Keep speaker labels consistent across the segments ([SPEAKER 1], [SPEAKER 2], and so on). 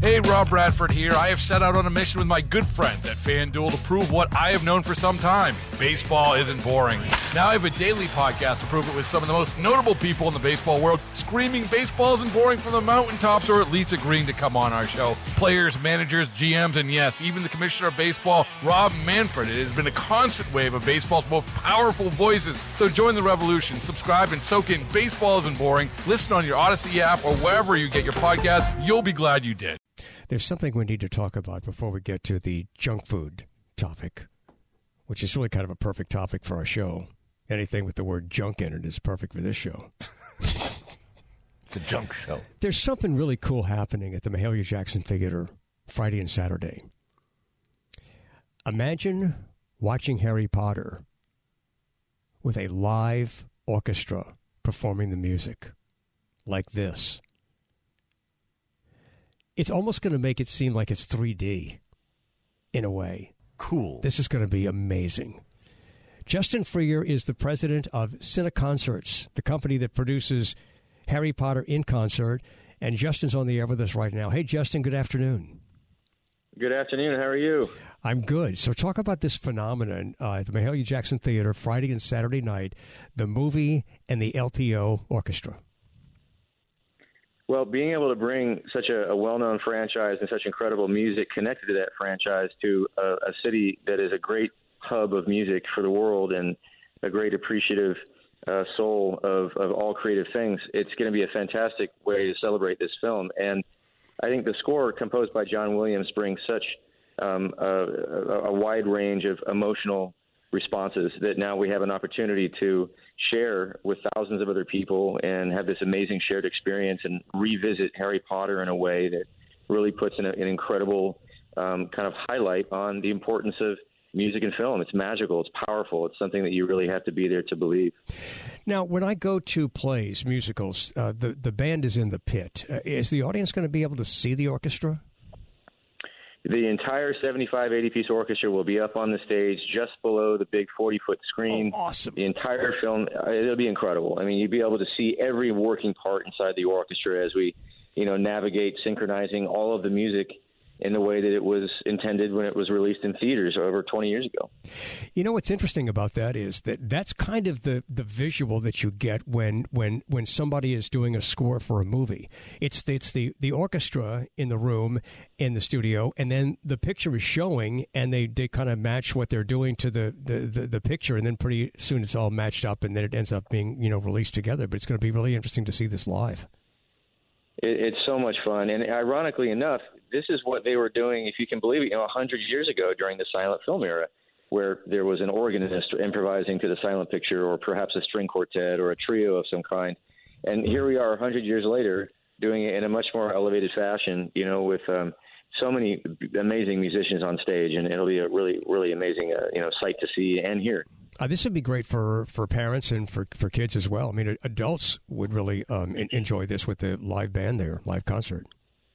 [SPEAKER 1] Hey, Rob Bradford here. I have set out on a mission with my good friends at FanDuel to prove what I have known for some time. Baseball isn't boring. Now I have a daily podcast to prove it with some of the most notable people in the baseball world, screaming baseball isn't boring from the mountaintops, or at least agreeing to come on our show. Players, managers, GMs, and yes, even the commissioner of baseball, Rob Manfred. It has been a constant wave of baseball's most powerful voices. So join the revolution. Subscribe and soak in Baseball Isn't Boring. Listen on your Odyssey app or wherever you get your podcasts. You'll be glad you did.
[SPEAKER 2] There's something we need to talk about before we get to the junk food topic, which is really kind of a perfect topic for our show. Anything with the word junk in it is perfect for this show.
[SPEAKER 3] It's a junk show.
[SPEAKER 2] There's something really cool happening at the Mahalia Jackson Theater Friday and Saturday. Imagine watching Harry Potter with a live orchestra performing the music like this. It's almost going to make it seem like it's 3D in a way.
[SPEAKER 3] Cool.
[SPEAKER 2] This is going to be amazing. Justin Freer is the president of Cineconcerts, the company that produces Harry Potter in concert. And Justin's on the air with us right now. Hey, Justin, good afternoon.
[SPEAKER 4] Good afternoon. How are you?
[SPEAKER 2] I'm good. So talk about this phenomenon at the Mahalia Jackson Theater Friday and Saturday night, the movie and the LPO orchestra.
[SPEAKER 4] Well, being able to bring such a well-known franchise and such incredible music connected to that franchise to a city that is a great hub of music for the world and a great appreciative soul of all creative things, it's going to be a fantastic way to celebrate this film. And I think the score composed by John Williams brings such a wide range of emotional responses that now we have an opportunity to share with thousands of other people and have this amazing shared experience and revisit Harry Potter in a way that really puts an incredible kind of highlight on the importance of music and film. It's magical. It's powerful. It's something that you really have to be there to believe.
[SPEAKER 2] Now, when I go to plays, musicals, the band is in the pit. Is the audience going to be able to see the orchestra?
[SPEAKER 4] The entire 75, 80-piece orchestra will be up on the stage just below the big 40-foot screen.
[SPEAKER 2] Oh, awesome.
[SPEAKER 4] The entire film, it'll be incredible. I mean, you'll be able to see every working part inside the orchestra as we, navigate synchronizing all of the music in the way that it was intended when it was released in theaters over 20 years ago.
[SPEAKER 2] You know what's interesting about that is that's kind of the visual that you get when somebody is doing a score for a movie. It's the orchestra in the room in the studio, and then the picture is showing, and they kind of match what they're doing to the picture, and then pretty soon it's all matched up, and then it ends up being released together. But it's going to be really interesting to see this live.
[SPEAKER 4] It's so much fun. And ironically enough, this is what they were doing, if you can believe it, 100 years ago during the silent film era, where there was an organist improvising to the silent picture, or perhaps a string quartet or a trio of some kind. And here we are 100 years later doing it in a much more elevated fashion, with so many amazing musicians on stage. And it'll be a really, really amazing sight to see and hear.
[SPEAKER 2] This would be great for parents and for kids as well. I mean, adults would really enjoy this with the live band there, live concert.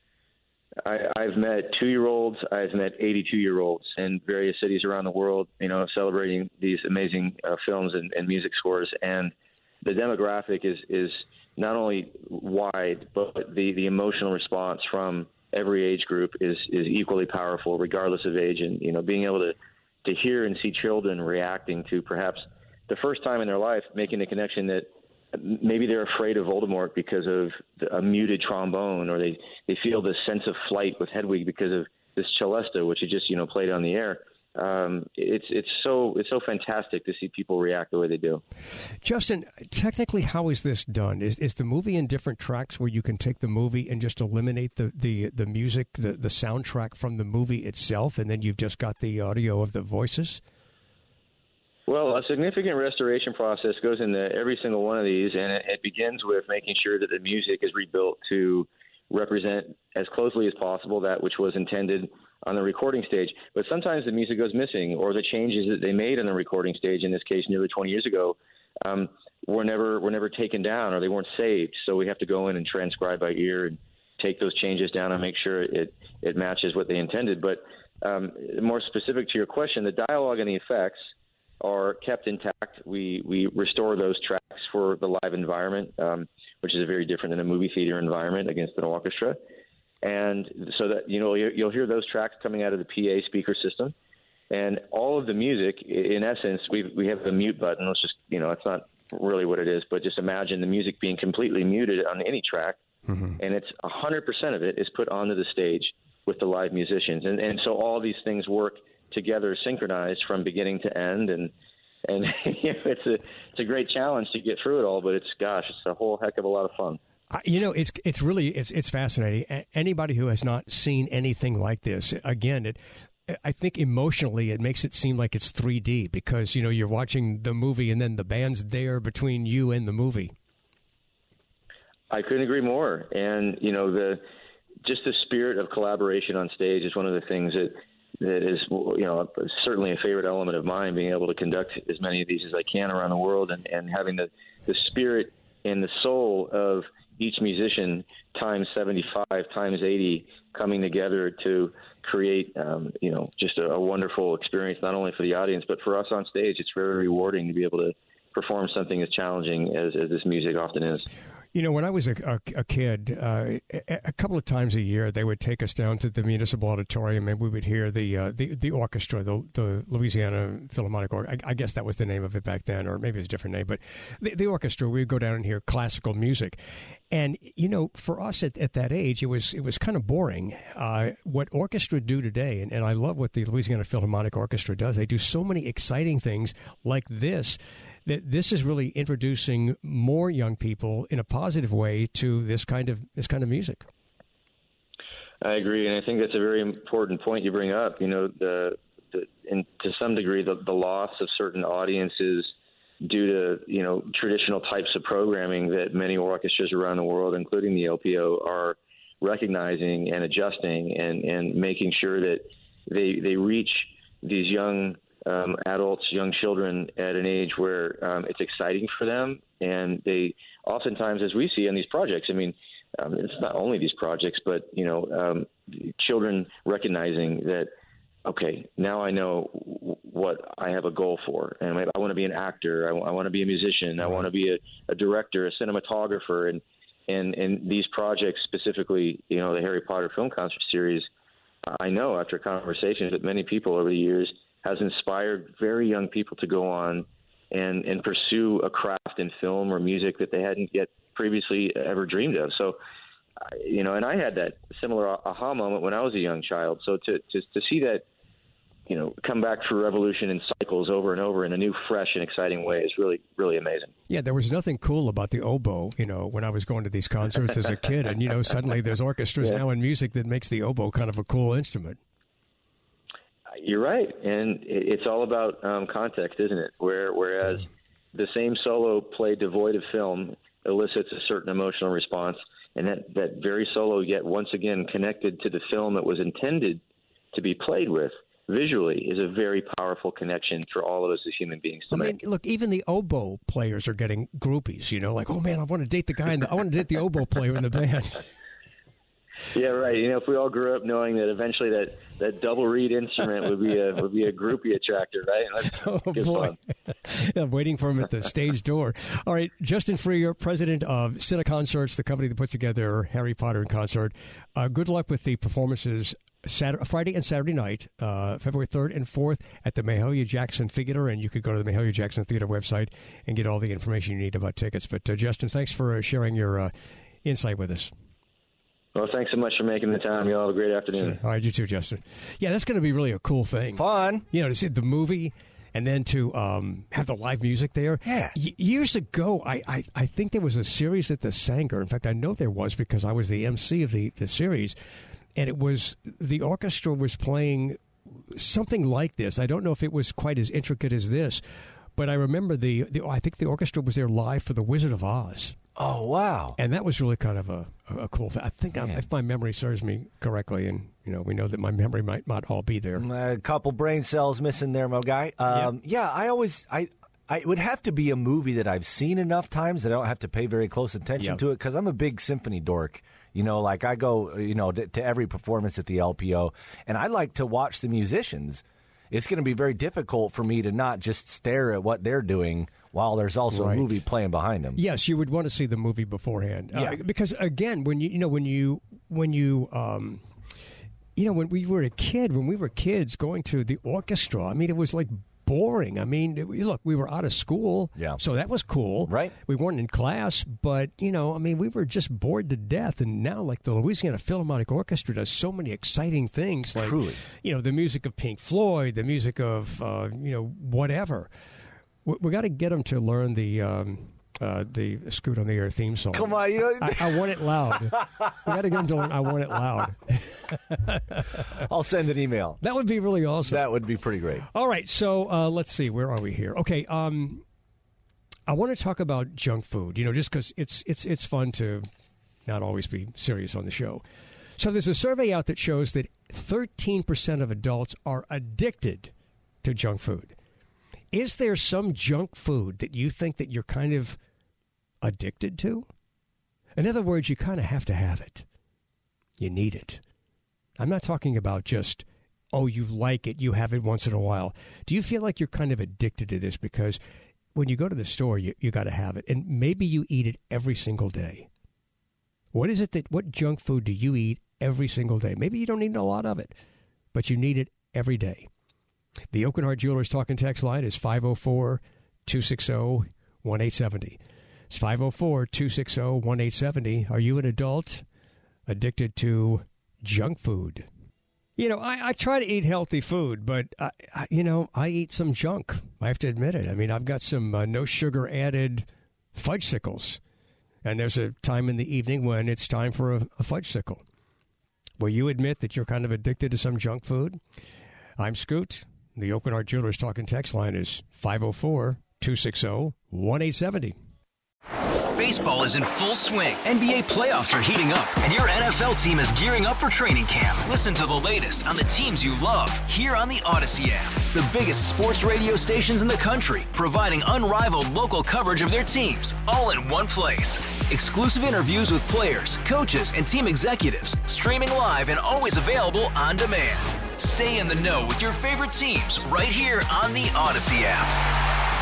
[SPEAKER 4] I've met 2-year-olds. I've met 82-year-olds in various cities around the world, celebrating these amazing films and music scores. And the demographic is not only wide, but the emotional response from every age group is equally powerful, regardless of age. And, being able to hear and see children reacting to perhaps the first time in their life making the connection that maybe they're afraid of Voldemort because of a muted trombone, or they feel this sense of flight with Hedwig because of this celesta, which is just played on the air. It's so fantastic to see people react the way they do.
[SPEAKER 2] Justin, technically, how is this done? Is the movie in different tracks where you can take the movie and just eliminate the music, the soundtrack from the movie itself, and then you've just got the audio of the voices?
[SPEAKER 4] Well, a significant restoration process goes into every single one of these, and it begins with making sure that the music is rebuilt to represent as closely as possible that which was intended on the recording stage. But sometimes the music goes missing, or the changes that they made on the recording stage, in this case nearly 20 years ago, were never taken down, or they weren't saved. So we have to go in and transcribe by ear and take those changes down and make sure it matches what they intended. But more specific to your question, the dialogue and the effects are kept intact. We restore those tracks for the live environment, which is very different than a movie theater environment against an orchestra. And so that, you'll hear those tracks coming out of the PA speaker system. And all of the music, in essence, we have the mute button. Let's just, it's not really what it is, but just imagine the music being completely muted on any track. Mm-hmm. And it's 100% of it is put onto the stage with the live musicians. And so all these things work together, synchronized from beginning to end. And it's a great challenge to get through it all, but it's a whole heck of a lot of fun.
[SPEAKER 2] It's really fascinating. Anybody who has not seen anything like this, again, I think emotionally it makes it seem like it's 3D because, you're watching the movie and then the band's there between you and the movie.
[SPEAKER 4] I couldn't agree more. And, just the spirit of collaboration on stage is one of the things that is, certainly a favorite element of mine, being able to conduct as many of these as I can around the world and having the spirit and the soul of each musician times 75, times 80 coming together to create, just a wonderful experience, not only for the audience, but for us on stage. It's very rewarding to be able to perform something as challenging as this music often is.
[SPEAKER 2] When I was a kid, a couple of times a year, they would take us down to the Municipal Auditorium, and we would hear the orchestra, the Louisiana Philharmonic Orchestra. I guess that was the name of it back then, or maybe it was a different name. But the orchestra, we would go down and hear classical music. And, for us at that age, it was kind of boring. What orchestra do today, and I love what the Louisiana Philharmonic Orchestra does, they do so many exciting things like this, that this is really introducing more young people in a positive way to this kind of music.
[SPEAKER 4] I agree, and I think that's a very important point you bring up. And to some degree, the loss of certain audiences due to traditional types of programming that many orchestras around the world, including the LPO, are recognizing and adjusting and making sure that they reach these young adults, young children at an age where it's exciting for them. And they oftentimes, as we see on these projects, it's not only these projects, but, children recognizing that, okay, now I know what I have a goal for. And I want to be an actor. I want to be a musician. I want to be a director, a cinematographer. And these projects, specifically, the Harry Potter Film Concert Series, I know after conversations with many people over the years, has inspired very young people to go on and pursue a craft in film or music that they hadn't yet previously ever dreamed of. So, and I had that similar aha moment when I was a young child. So to see that, come back through revolution and cycles over and over in a new, fresh and exciting way is really, really amazing.
[SPEAKER 2] Yeah, there was nothing cool about the oboe, when I was going to these concerts as a kid. And, suddenly there's orchestras now in music that makes the oboe kind of a cool instrument.
[SPEAKER 4] You're right, and it's all about context, isn't it? Whereas the same solo played devoid of film elicits a certain emotional response, and that very solo yet once again connected to the film that was intended to be played with visually is a very powerful connection for all of us as human beings to make.
[SPEAKER 2] Look, even the oboe players are getting groupies, like, oh man, I want to date the guy, I want to date the oboe player in the band.
[SPEAKER 4] Yeah, right. If we all grew up knowing that eventually that double reed instrument would be a groupie attractor, right? That's
[SPEAKER 2] boy. I'm waiting for him at the stage door. All right, Justin Freer, president of Cineconcerts, the company that puts together Harry Potter in concert. Good luck with the performances Friday and Saturday night, February 3rd and 4th at the Mahalia Jackson Theater, and you could go to the Mahalia Jackson Theater website and get all the information you need about tickets. But Justin, thanks for sharing your insight with us.
[SPEAKER 4] Well, thanks so much for making the time. You all have a great afternoon.
[SPEAKER 2] Sure. All right, you too, Justin. Yeah, that's going to be really a cool thing.
[SPEAKER 3] Fun.
[SPEAKER 2] To see the movie and then to have the live music there.
[SPEAKER 3] Yeah.
[SPEAKER 2] Years ago, I think there was a series at the Sanger. In fact, I know there was because I was the MC of the series. And it was, the orchestra was playing something like this. I don't know if it was quite as intricate as this, but I remember I think the orchestra was there live for The Wizard of Oz.
[SPEAKER 3] Oh, wow.
[SPEAKER 2] And that was really kind of a cool thing. I think if my memory serves me correctly, and we know that my memory might not all be there.
[SPEAKER 3] A couple brain cells missing there, my guy. Yeah, I would have to be a movie that I've seen enough times that I don't have to pay very close attention to it, because I'm a big symphony dork. Like I go, to every performance at the LPO, and I like to watch the musicians. it's going to be very difficult for me to not just stare at what they're doing while there's also a movie playing behind them.
[SPEAKER 2] Yes, you would want to see the movie beforehand. Because again, when we were a kid, when we were kids going to the orchestra, I mean, it was like boring. I mean, look, we were out of school, so that was cool.
[SPEAKER 3] Right.
[SPEAKER 2] We weren't in class, but, I mean, we were just bored to death. And now, like, the Louisiana Philharmonic Orchestra does so many exciting things. Like,
[SPEAKER 3] Truly.
[SPEAKER 2] The music of Pink Floyd, the music of, whatever. We got to get them to learn the Scoot on the Air theme song.
[SPEAKER 3] Come on,
[SPEAKER 2] I want it loud. We got to get them to learn I want it loud.
[SPEAKER 3] I'll send an email.
[SPEAKER 2] That would be really awesome.
[SPEAKER 3] That would be pretty great.
[SPEAKER 2] All right, so let's see. Where are we here? Okay, I want to talk about junk food, just because it's fun to not always be serious on the show. So there's a survey out that shows that 13% of adults are addicted to junk food. Is there some junk food that you think that you're kind of addicted to? In other words, you kind of have to have it. You need it. I'm not talking about just, you like it, you have it once in a while. Do you feel like you're kind of addicted to this because when you go to the store, you got to have it, and maybe you eat it every single day? What junk food do you eat every single day? Maybe you don't need a lot of it, but you need it every day. The Oak and Hart Jewelers talk and text line is 504-260-1870. It's 504-260-1870. Are you an adult addicted to junk food? I try to eat healthy food, but, I eat some junk. I have to admit it. I mean, I've got some no sugar added fudgesicles, and there's a time in the evening when it's time for a fudgesicle. Will you admit that you're kind of addicted to some junk food? I'm Scoot. The Oak and Hart Jewelers talk and text line is 504-260-1870.
[SPEAKER 5] Baseball is in full swing. NBA playoffs are heating up, and your NFL team is gearing up for training camp. Listen to the latest on the teams you love here on the Odyssey app. The biggest sports radio stations in the country, providing unrivaled local coverage of their teams, all in one place. Exclusive interviews with players, coaches, and team executives, streaming live and always available on demand. Stay in the know with your favorite teams right here on the Odyssey app.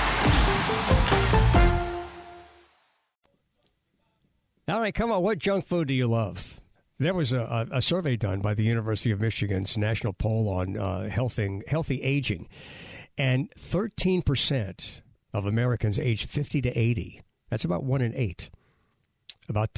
[SPEAKER 2] All right, come on. What junk food do you love? There was a survey done by the University of Michigan's national poll on healthy aging, and 13% of Americans aged 50 to 80, that's about 1 in 8, about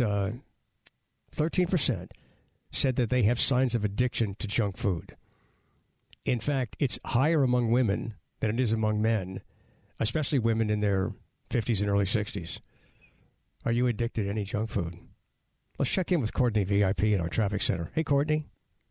[SPEAKER 2] 13% said that they have signs of addiction to junk food. In fact, it's higher among women than it is among men, especially women in their 50s and early 60s. Are you addicted to any junk food? Let's check in with Courtney, VIP, at our traffic center. Hey, Courtney.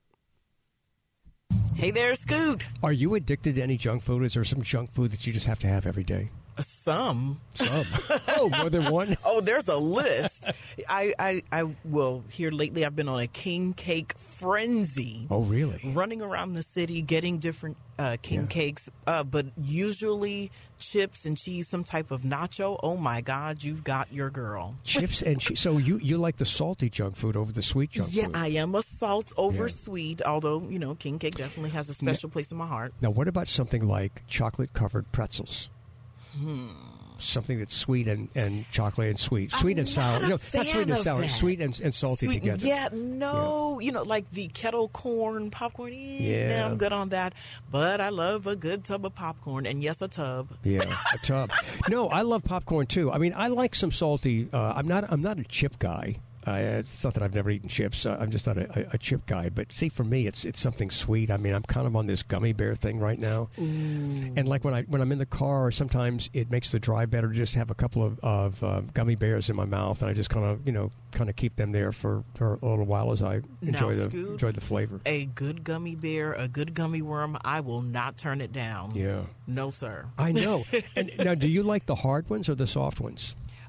[SPEAKER 6] Hey there, Scoot.
[SPEAKER 2] Are you addicted to any junk food? Is there some junk food that you just have to have every day?
[SPEAKER 6] Some.
[SPEAKER 2] Oh, more than one?
[SPEAKER 6] Oh, there's a list. Here lately I've been on a king cake frenzy.
[SPEAKER 2] Oh, really?
[SPEAKER 6] Running around the city getting different king cakes, but usually chips and cheese, some type of nacho. Oh, my God, you've got your girl.
[SPEAKER 2] Chips and cheese. So you like the salty junk food over the sweet junk food?
[SPEAKER 6] Yeah, I am a salt over sweet, although, king cake definitely has a special place in my heart.
[SPEAKER 2] Now, what about something like chocolate-covered pretzels? Something that's sweet and chocolate and sweet. Sweet and sour. Not sweet and sour.
[SPEAKER 6] That.
[SPEAKER 2] Sweet and salty together.
[SPEAKER 6] Yeah, no. Yeah. Like the kettle corn popcorn. Yeah, I'm good on that. But I love a good tub of popcorn. And yes, a tub.
[SPEAKER 2] Yeah, a tub. No, I love popcorn too. I mean, I like some salty. I'm not a chip guy. It's not that I've never eaten chips. I'm just not a chip guy. But see, for me, it's something sweet. I mean, I'm kind of on this gummy bear thing right now. Ooh. And like when I'm in the car, sometimes it makes the drive better to just have a couple of gummy bears in my mouth, and I just kind of keep them there for a little while as I enjoy the flavor.
[SPEAKER 6] A good gummy bear, a good gummy worm, I will not turn it down.
[SPEAKER 2] Yeah.
[SPEAKER 6] No, sir.
[SPEAKER 2] I know. And now, do you like the hard ones or the soft ones?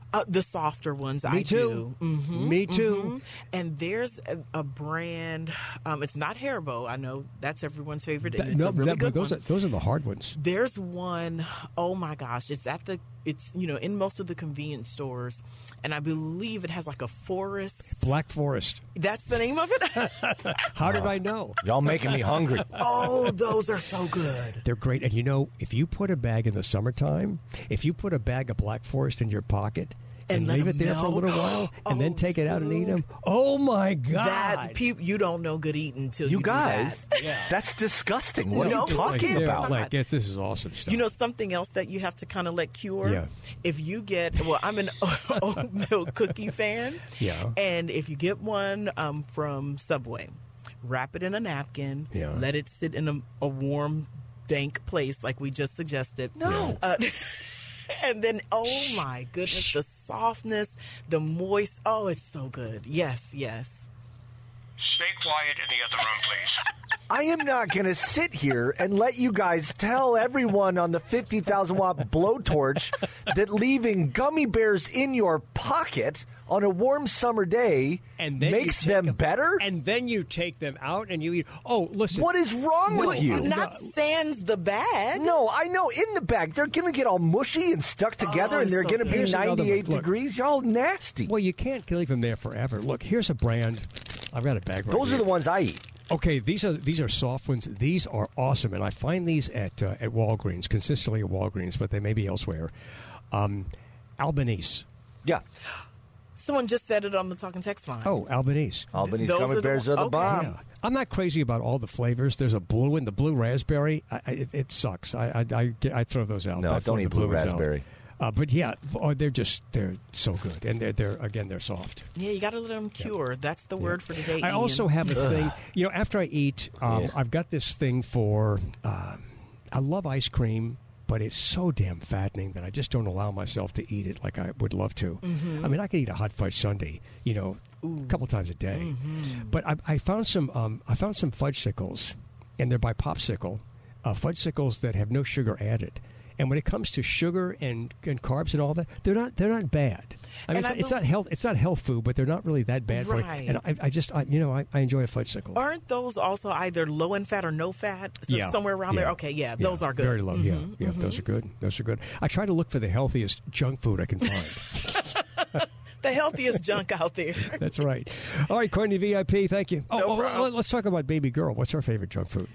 [SPEAKER 6] The softer ones.
[SPEAKER 2] Me too. Me too.
[SPEAKER 6] And there's a brand. It's not Haribo. I know that's everyone's favorite. And it's a really good
[SPEAKER 2] those
[SPEAKER 6] one.
[SPEAKER 2] Those are the hard ones.
[SPEAKER 6] There's one. Oh my gosh! It's in most of the convenience stores, and I believe it has like a forest.
[SPEAKER 2] Black Forest.
[SPEAKER 6] That's the name of it.
[SPEAKER 2] How did I know?
[SPEAKER 3] Y'all making me hungry.
[SPEAKER 6] Oh, those are so good.
[SPEAKER 2] They're great. And if you put a bag in the summertime, if you put a bag of Black Forest in your pocket and leave it there for a little while and then take it out and eat them, oh my God.
[SPEAKER 6] You don't know good eating until
[SPEAKER 3] you
[SPEAKER 6] do
[SPEAKER 3] guys,
[SPEAKER 6] that.
[SPEAKER 3] that's disgusting. What are you talking about?
[SPEAKER 2] This is awesome stuff.
[SPEAKER 6] You know something else that you have to kind of let cure?
[SPEAKER 2] Yeah.
[SPEAKER 6] If you get, I'm an oat milk cookie fan.
[SPEAKER 2] Yeah.
[SPEAKER 6] And if you get one from Subway, wrap it in a napkin, let it sit in a warm, dank place like we just suggested.
[SPEAKER 3] No.
[SPEAKER 6] And then, oh my goodness, the softness, the moist. Oh, it's so good. Yes, yes.
[SPEAKER 7] Stay quiet in the other room, please.
[SPEAKER 3] I am not going to sit here and let you guys tell everyone on the 50,000-watt blowtorch that leaving gummy bears in your pocket on a warm summer day makes them better?
[SPEAKER 2] And then you take them out and you eat. Oh, listen.
[SPEAKER 3] What is wrong with you?
[SPEAKER 6] Not sans the bag.
[SPEAKER 3] No, I know. In the bag. They're going to get all mushy and stuck together, and they're going to be 98 degrees. You're all nasty.
[SPEAKER 2] Well, you can't leave them there forever. Look, here's a brand. I've got a bag right
[SPEAKER 3] Those
[SPEAKER 2] here.
[SPEAKER 3] are the ones I eat.
[SPEAKER 2] Okay, these are soft ones. These are awesome, and I find these at Walgreens, consistently at Walgreens, but they may be elsewhere. Albanese.
[SPEAKER 3] Yeah.
[SPEAKER 6] Someone just said it on the Talking Text line.
[SPEAKER 2] Oh, Albanese.
[SPEAKER 3] Albanese gummy bears are the bomb.
[SPEAKER 2] Yeah. I'm not crazy about all the flavors. There's a blue one, the blue raspberry. It sucks. I throw those out.
[SPEAKER 3] No, don't eat blue raspberry.
[SPEAKER 2] But yeah, they're so good, and they're soft.
[SPEAKER 6] Yeah, you got to let them cure. That's the word for today.
[SPEAKER 2] I also have a thing. After I eat, I've got this thing for. I love ice cream, but it's so damn fattening that I just don't allow myself to eat it like I would love to. Mm-hmm. I mean, I could eat a hot fudge sundae, a couple times a day. Mm-hmm. But I found some fudgesicles, and they're by Popsicle, fudgesicles that have no sugar added. And when it comes to sugar and carbs and all that, they're not bad. I mean, it's not health food, but they're not really that bad for you. And I enjoy a fudgesicle.
[SPEAKER 6] Aren't those also either low in fat or no fat? So somewhere around there. Okay, those are good.
[SPEAKER 2] Very low. Mm-hmm. Yeah, those are good. Those are good. I try to look for the healthiest junk food I can find.
[SPEAKER 6] The healthiest junk out there.
[SPEAKER 2] That's right. All right, Courtney VIP, thank you.
[SPEAKER 6] No
[SPEAKER 2] let's talk about baby girl. What's her favorite junk food?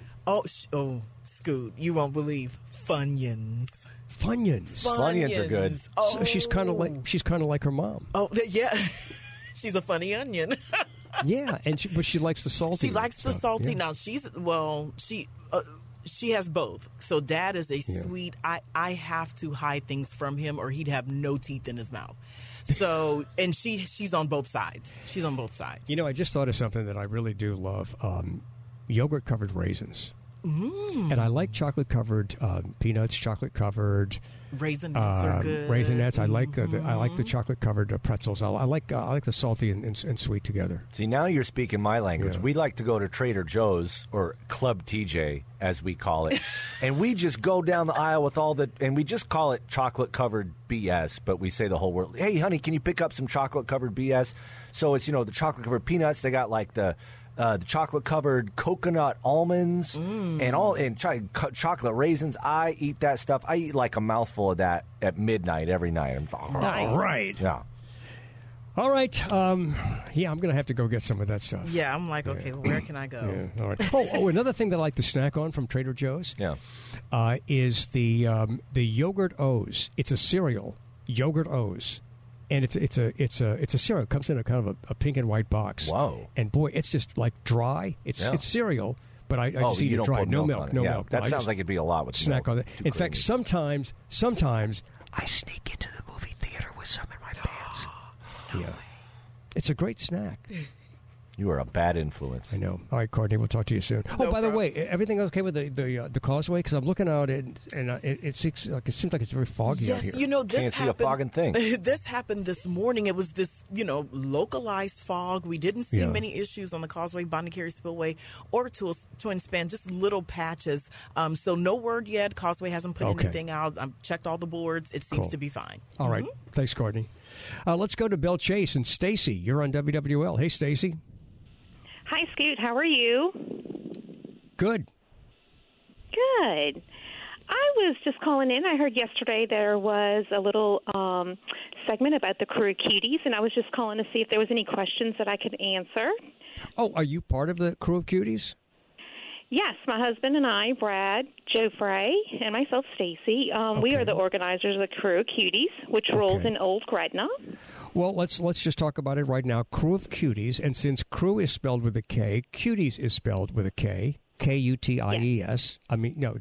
[SPEAKER 6] Scoot, you won't believe. Funyuns.
[SPEAKER 3] Funyuns are good.
[SPEAKER 6] Oh.
[SPEAKER 2] So she's kind of like her mom.
[SPEAKER 6] Oh yeah, she's a funny onion.
[SPEAKER 2] Yeah, but she likes the salty.
[SPEAKER 6] She likes the salty.
[SPEAKER 2] Yeah.
[SPEAKER 6] Now she has both. So dad is a sweet. I have to hide things from him, or he'd have no teeth in his mouth. So and she's on both sides. She's on both sides.
[SPEAKER 2] I just thought of something that I really do love: yogurt covered raisins. And I like chocolate-covered peanuts, chocolate-covered
[SPEAKER 6] Raisinets are good.
[SPEAKER 2] Raisinets. I like the chocolate-covered pretzels. I like the salty and sweet together.
[SPEAKER 3] See, now you're speaking my language. Yeah. We like to go to Trader Joe's, or Club TJ, as we call it, and we just go down the aisle with and we just call it chocolate-covered BS, but we say the whole word. Hey, honey, can you pick up some chocolate-covered BS? So it's, the chocolate-covered peanuts. They got like the chocolate-covered coconut almonds and chocolate raisins. I eat that stuff. I eat like a mouthful of that at midnight every night.
[SPEAKER 6] Nice.
[SPEAKER 2] All right.
[SPEAKER 3] Yeah.
[SPEAKER 2] All right. I'm going to have to go get some of that stuff.
[SPEAKER 6] Yeah, I'm like, okay, where can I go?
[SPEAKER 2] Yeah. All right. Another thing that I like to snack on from Trader Joe's is the Yogurt O's. It's a cereal, Yogurt O's. And it's a cereal. It comes in a kind of a pink and white box.
[SPEAKER 3] Whoa!
[SPEAKER 2] And boy, it's just like dry. It's cereal, but I just eat it dry. No milk. No milk.
[SPEAKER 3] That sounds like it'd be a lot with
[SPEAKER 2] snack
[SPEAKER 3] milk.
[SPEAKER 2] on it. In fact, sometimes I sneak into the movie theater with some in my pants. Yeah, it's a great snack.
[SPEAKER 3] You are a bad influence.
[SPEAKER 2] I know. All right, Courtney, we'll talk to you soon.
[SPEAKER 6] No
[SPEAKER 2] by the
[SPEAKER 6] problem.
[SPEAKER 2] way, everything okay with the causeway? Because I'm looking out and it seems like it's very foggy out here.
[SPEAKER 6] Yes, you know, this
[SPEAKER 3] Can't see a fogging thing.
[SPEAKER 6] This happened this morning. It was this, localized fog. We didn't see many issues on the Causeway, Bonnet-Carré Spillway, or Twin Span, just little patches. So no word yet. Causeway hasn't put anything out. I've checked all the boards. It seems to be fine.
[SPEAKER 2] All right. Thanks, Courtney. Let's go to Belle Chase and Stacy. You're on WWL. Hey, Stacy.
[SPEAKER 8] Hi, Scoot. How are you?
[SPEAKER 2] Good.
[SPEAKER 8] Good. I was just calling in. I heard yesterday there was a little segment about the crew of cuties, and I was just calling to see if there was any questions that I could answer.
[SPEAKER 2] Oh, are you part of the crew of cuties?
[SPEAKER 8] Yes, my husband and I, Brad, Joe Frey, and myself, Stacy, we are the organizers of the Crew of Cuties, which rolls in Old Gretna.
[SPEAKER 2] Well, let's just talk about it right now. Crew of Cuties, and since crew is spelled with a K, cuties is spelled with a K, Kuties. Yes. I mean, no,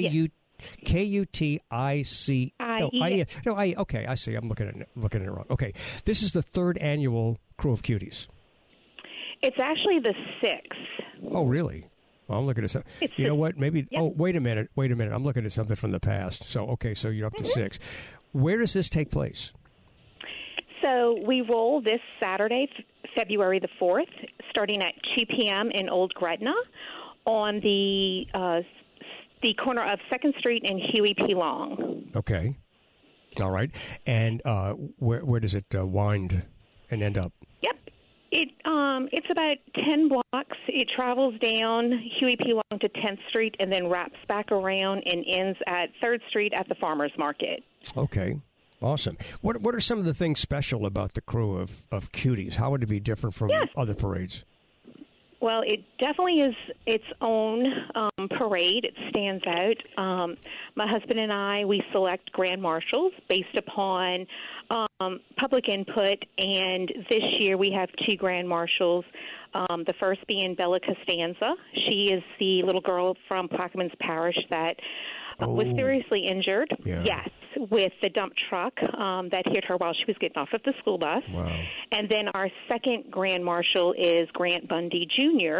[SPEAKER 2] Kutic. Okay, I see. I'm looking at it wrong. Okay, this is the third annual Crew of Cuties.
[SPEAKER 8] It's actually the 6th.
[SPEAKER 2] Oh, really? Well, I'm looking at something. You know what? Maybe. Yep. Oh, wait a minute. I'm looking at something from the past. So you're up to 6. Where does this take place?
[SPEAKER 8] So we roll this Saturday, February the 4th, starting at 2 p.m. in Old Gretna on the corner of 2nd Street and Huey P. Long. Okay. All right. And where does it wind and end up? Yep. It's about 10 blocks. It travels down Huey P. Long to 10th Street and then wraps back around and ends at 3rd Street at the Farmers Market. Okay. Awesome. What are some of the things special about the Crew of Cuties? How would it be different from other parades? Well, it definitely is its own parade. It stands out. My husband and I, we select grand marshals based upon public input, and this year we have 2 grand marshals, the first being Bella Costanza. She is the little girl from Plaquemines Parish that was seriously injured. Yes, with the dump truck that hit her while she was getting off of the school bus. Wow. And then our second grand marshal is Grant Bundy Jr.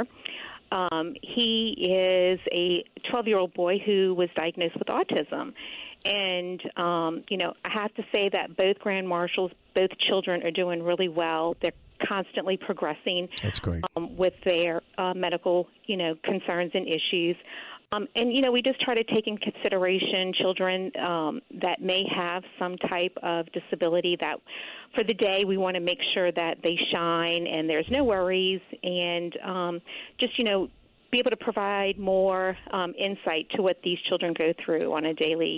[SPEAKER 8] He is a 12-year-old boy who was diagnosed with autism. And, I have to say that both grand marshals, both children are doing really well. They're constantly progressing. That's great. With their medical, concerns and issues. And, we just try to take in consideration children that may have some type of disability that for the day we want to make sure that they shine and there's no worries and just, be able to provide more insight to what these children go through on a daily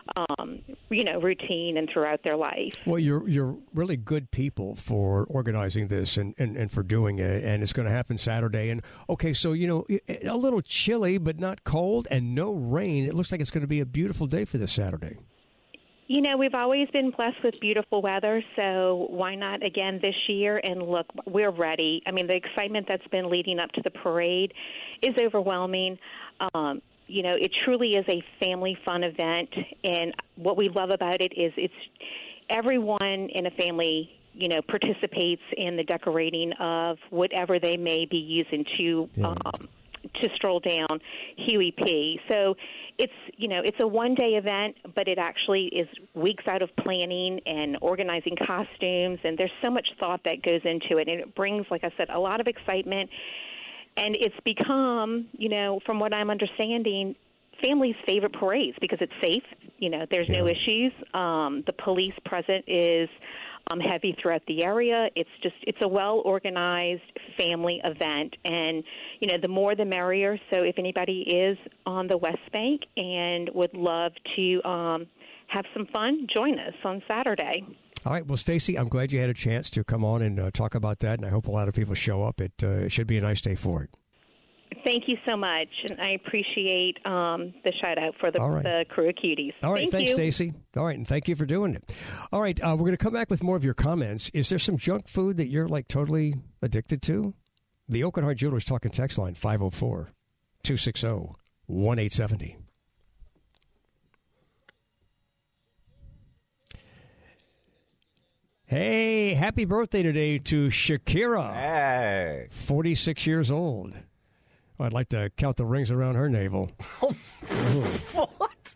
[SPEAKER 8] routine and throughout their life. Well, you're really good people for organizing this and for doing it, and it's going to happen Saturday. And, okay, so, a little chilly but not cold and no rain. It looks like it's going to be a beautiful day for this Saturday. We've always been blessed with beautiful weather, so why not again this year? And look, we're ready. I mean, the excitement that's been leading up to the parade is overwhelming. It truly is a family fun event, and what we love about it is it's everyone in a family, participates in the decorating of whatever they may be using to stroll down Huey P. So it's a one-day event, but it actually is weeks out of planning and organizing costumes, and there's so much thought that goes into it, and it brings, like I said, a lot of excitement. And it's become, from what I'm understanding, families' favorite parades because it's safe. There's no issues. The police presence is heavy throughout the area. It's a well-organized family event. And, the more the merrier. So if anybody is on the West Bank and would love to have some fun, join us on Saturday. All right. Well, Stacy, I'm glad you had a chance to come on and talk about that, and I hope a lot of people show up. It should be a nice day for it. Thank you so much, and I appreciate the shout-out for the Crew of Cuties. All right. Thanks, Stacy. All right, and thank you for doing it. All right. We're going to come back with more of your comments. Is there some junk food that you're, totally addicted to? The Oak and Heart Jewelers Talking Text Line, 504-260-1870.
[SPEAKER 2] Hey, happy birthday today to Shakira.
[SPEAKER 3] Hey.
[SPEAKER 2] 46 years old. I'd like to count the rings around her navel.
[SPEAKER 3] What?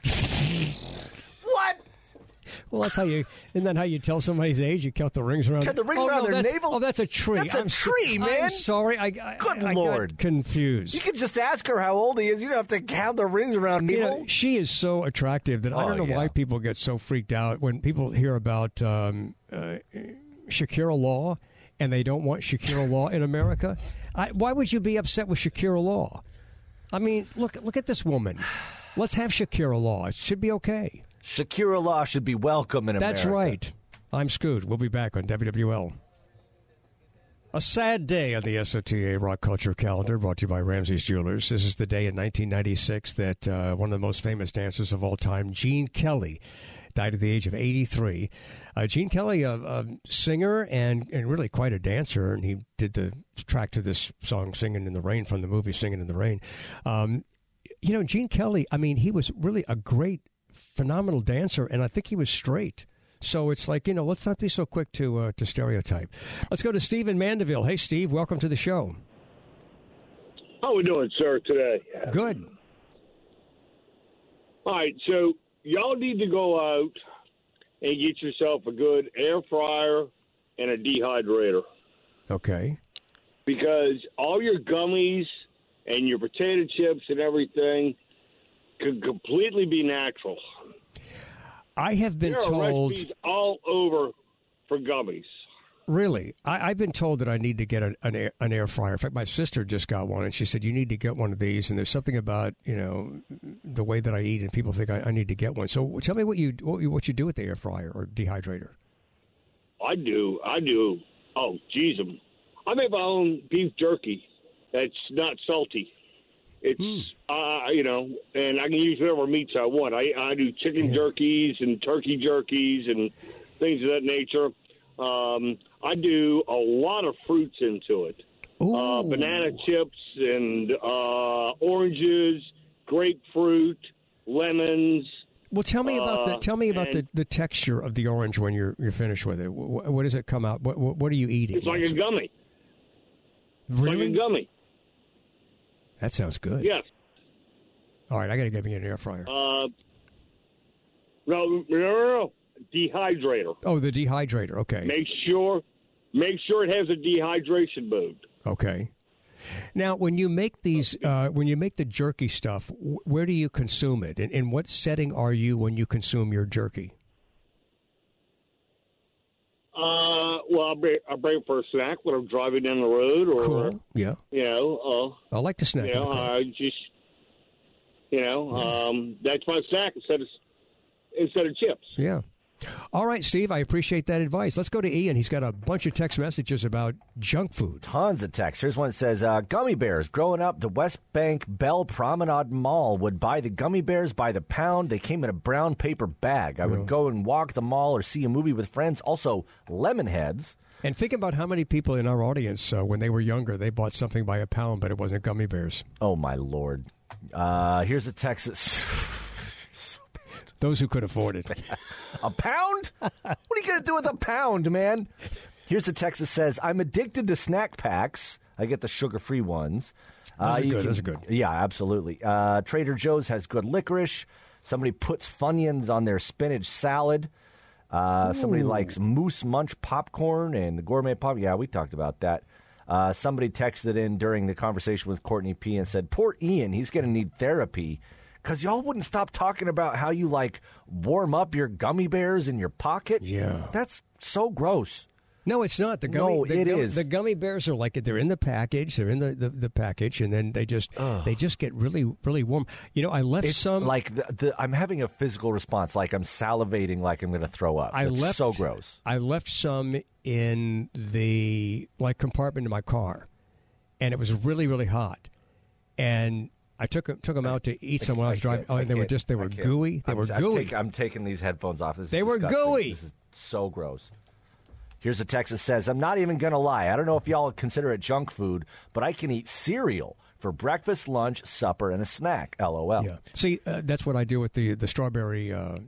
[SPEAKER 3] What?
[SPEAKER 2] Well, that's how you. Isn't that how you tell somebody's age? You count the rings around.
[SPEAKER 3] Count the rings around their navel.
[SPEAKER 2] Oh, that's a tree.
[SPEAKER 3] That's a tree, man.
[SPEAKER 2] I'm sorry. I
[SPEAKER 3] Lord.
[SPEAKER 2] got confused.
[SPEAKER 3] You could just ask her how old he is. You don't have to count the rings around
[SPEAKER 2] You
[SPEAKER 3] navel.
[SPEAKER 2] know, she is so attractive that I don't know why people get so freaked out when people hear about Shakira Law and they don't want Shakira Law in America. Why would you be upset with Shakira Law? I mean, look at this woman. Let's have Shakira Law. It should be okay.
[SPEAKER 3] Shakira Law should be welcome in America.
[SPEAKER 2] That's right. I'm Scoot. We'll be back on WWL. A sad day on the SOTA Rock Culture Calendar, brought to you by Ramsey's Jewelers. This is the day in 1996 that one of the most famous dancers of all time, Gene Kelly, died at the age of 83. Gene Kelly, a singer and really quite a dancer, and he did the track to this song, Singing in the Rain, from the movie Singing in the Rain. Gene Kelly, I mean, he was really a great, phenomenal dancer, and I think he was straight. So it's like, let's not be so quick to stereotype. Let's go to Steve in Mandeville. Hey, Steve, welcome to the show.
[SPEAKER 9] How we doing, sir, today?
[SPEAKER 2] Good.
[SPEAKER 9] All right, so y'all need to go out and get yourself a good air fryer and a dehydrator.
[SPEAKER 2] Okay.
[SPEAKER 9] Because all your gummies and your potato chips and everything could completely be natural.
[SPEAKER 2] I have been
[SPEAKER 9] told... There are recipes all over for gummies.
[SPEAKER 2] Really? I've been told that I need to get an air fryer. In fact, my sister just got one, and she said, you need to get one of these. And there's something about, the way that I eat, and people think I need to get one. So tell me what you do with the air fryer or dehydrator.
[SPEAKER 9] I do. Oh, geez. I make my own beef jerky that's not salty. It's, and I can use whatever meats I want. I do chicken jerkies and turkey jerkies and things of that nature. I do a lot of fruits into it. Banana chips and oranges, grapefruit, lemons.
[SPEAKER 2] Well, tell me about the texture of the orange when you're finished with it. What does it come out? What are you eating?
[SPEAKER 9] It's like a gummy.
[SPEAKER 2] Really?
[SPEAKER 9] Like a gummy.
[SPEAKER 2] That sounds good.
[SPEAKER 9] Yes.
[SPEAKER 2] All right, I got to give you an air fryer.
[SPEAKER 9] No. Dehydrator.
[SPEAKER 2] Oh, the dehydrator. Okay.
[SPEAKER 9] Make sure it has a dehydration mode.
[SPEAKER 2] Okay. Now, when you make these, when you make the jerky stuff, where do you consume it? In what setting are you when you consume your jerky?
[SPEAKER 9] Well, I bring it for a snack when I'm driving down the road, or
[SPEAKER 2] cool. Yeah.
[SPEAKER 9] I
[SPEAKER 2] like to snack.
[SPEAKER 9] I just, that's my snack instead of chips.
[SPEAKER 2] Yeah. All right, Steve, I appreciate that advice. Let's go to Ian. He's got a bunch of text messages about junk food.
[SPEAKER 3] Tons of texts. Here's one that says, gummy bears. Growing up, the West Bank Bell Promenade Mall would buy the gummy bears by the pound. They came in a brown paper bag. I would go and walk the mall or see a movie with friends. Also, lemon heads.
[SPEAKER 2] And think about how many people in our audience, when they were younger, they bought something by a pound, but it wasn't gummy bears.
[SPEAKER 3] Oh, my Lord. Here's a text that's...
[SPEAKER 2] Those who could afford it.
[SPEAKER 3] A pound? What are you going to do with a pound, man? Here's a text that says, I'm addicted to snack packs. I get the sugar-free ones.
[SPEAKER 2] Those are good.
[SPEAKER 3] Yeah, absolutely. Trader Joe's has good licorice. Somebody puts Funyuns on their spinach salad. Somebody likes Moose Munch popcorn and the gourmet pop. Yeah, we talked about that. Somebody texted in during the conversation with Courtney P. and said, poor Ian, he's going to need therapy. Because y'all wouldn't stop talking about how you, warm up your gummy bears in your pocket.
[SPEAKER 2] Yeah.
[SPEAKER 3] That's so gross.
[SPEAKER 2] No, it's not.
[SPEAKER 3] It is.
[SPEAKER 2] The gummy bears are they're in the package. They're in the package, and then they just get really, really warm. I left some...
[SPEAKER 3] I'm having a physical response, like I'm salivating, like I'm going to throw up. It's so gross.
[SPEAKER 2] I left some in the, compartment in my car, and it was really, really hot. And... I took them out to eat some when I was driving. They were gooey. They were gooey.
[SPEAKER 3] I'm taking these headphones off.
[SPEAKER 2] They were gooey.
[SPEAKER 3] This is so gross. Here's a text that says, I'm not even going to lie. I don't know if y'all consider it junk food, but I can eat cereal for breakfast, lunch, supper, and a snack. LOL.
[SPEAKER 2] Yeah. See, that's what I do with the strawberry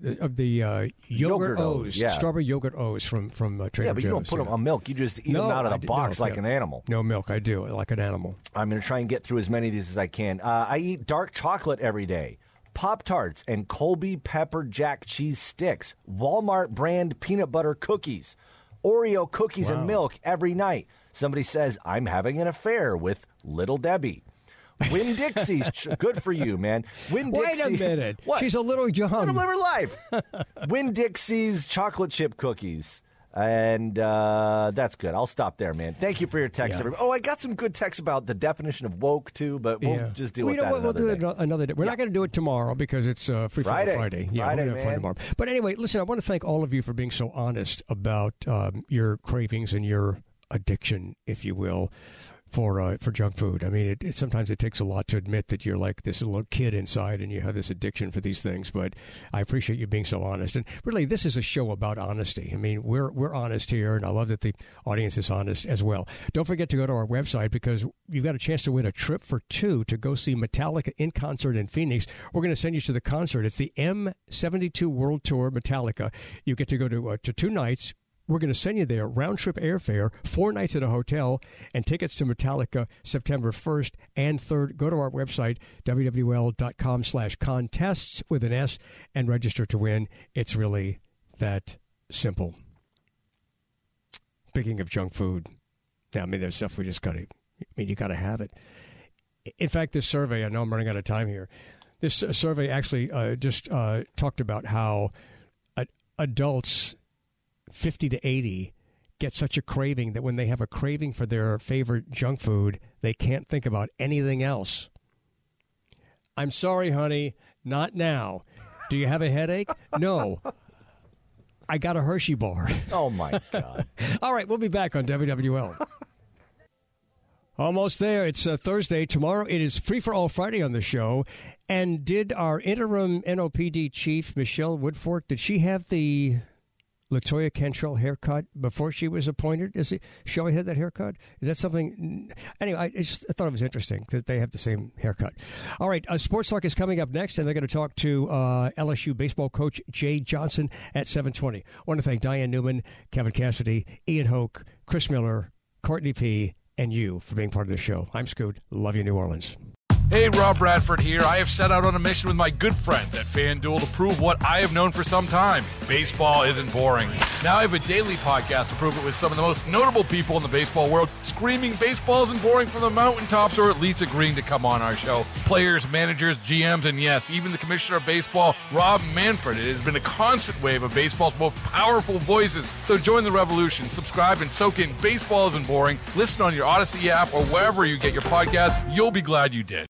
[SPEAKER 2] yogurt O's.
[SPEAKER 3] Yeah.
[SPEAKER 2] Strawberry yogurt O's from Trader Joe's.
[SPEAKER 3] Yeah, but you don't put them on milk. You just eat them out of the box like an animal.
[SPEAKER 2] No milk. I do like an animal.
[SPEAKER 3] I'm going to try and get through as many of these as I can. I eat dark chocolate every day. Pop-Tarts and Colby Pepper Jack cheese sticks. Walmart brand peanut butter cookies. Oreo cookies and milk every night. Somebody says, I'm having an affair with Little Debbie. Winn-Dixie's, good for you, man.
[SPEAKER 2] Wait a minute.
[SPEAKER 3] What?
[SPEAKER 2] She's a little young.
[SPEAKER 3] Let her live her life. Winn-Dixie's chocolate chip cookies. And that's good. I'll stop there, man. Thank you for your text, everybody. Oh, I got some good texts about the definition of woke, too, but we'll just deal with that another day.
[SPEAKER 2] We'll do it another day. We're not going to do it tomorrow because it's Free Friday. Yeah,
[SPEAKER 3] Friday,
[SPEAKER 2] we're going to Friday tomorrow. But anyway, listen, I want to thank all of you for being so honest about your cravings and your addiction, if you will, for junk food. I mean, sometimes it takes a lot to admit that you're like this little kid inside and you have this addiction for these things. But I appreciate you being so honest. And really, this is a show about honesty. I mean, we're honest here, and I love that the audience is honest as well. Don't forget to go to our website because you've got a chance to win a trip for two to go see Metallica in concert in Phoenix. We're going to send you to the concert. It's the M72 World Tour Metallica. You get to go to 2 nights. We're going to send you there, round-trip airfare, 4 nights at a hotel, and tickets to Metallica September 1st and 3rd. Go to our website, wwl.com/contests with an S, and register to win. It's really that simple. Speaking of junk food, I mean, there's stuff we just got to, you got to have it. In fact, this survey, I know I'm running out of time here, this survey actually just talked about how adults 50 to 80 get such a craving that when they have a craving for their favorite junk food, they can't think about anything else. I'm sorry, honey, not now. Do you have a headache? No. I got a Hershey bar.
[SPEAKER 3] Oh, my God.
[SPEAKER 2] All right, we'll be back on WWL. Almost there. It's Thursday. Tomorrow it is Free for All Friday on the show. And did our interim NOPD chief, Michelle Woodfork, did she have the LaToya Cantrell haircut before she was appointed? She always had that haircut? Is that something? Anyway, I thought it was interesting that they have the same haircut. All right, Sports Talk is coming up next, and they're going to talk to LSU baseball coach Jay Johnson at 7:20. I want to thank Diane Newman, Kevin Cassidy, Ian Hoke, Chris Miller, Courtney P., and you for being part of the show. I'm Scoot. Love you, New Orleans.
[SPEAKER 1] Hey, Rob Bradford here. I have set out on a mission with my good friends at FanDuel to prove what I have known for some time. Baseball isn't boring. Now I have a daily podcast to prove it with some of the most notable people in the baseball world, screaming baseball isn't boring from the mountaintops, or at least agreeing to come on our show. Players, managers, GMs, and yes, even the commissioner of baseball, Rob Manfred. It has been a constant wave of baseball's most powerful voices. So join the revolution. Subscribe and soak in Baseball Isn't Boring. Listen on your Odyssey app or wherever you get your podcasts. You'll be glad you did.